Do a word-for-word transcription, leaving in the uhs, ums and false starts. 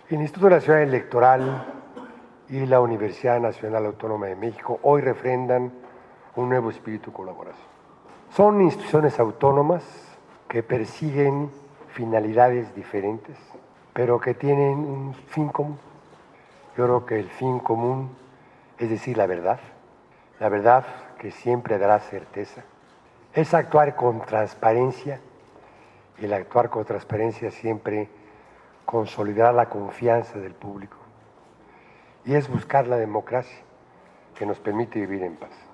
El Instituto Nacional Electoral y la Universidad Nacional Autónoma de México hoy refrendan un nuevo espíritu de colaboración. Son instituciones autónomas que persiguen finalidades diferentes, pero que tienen un fin común. Yo creo que el fin común es decir la verdad, la verdad que siempre dará certeza. Es actuar con transparencia y el actuar con transparencia siempre consolidar la confianza del público. Y es buscar la democracia que nos permite vivir en paz.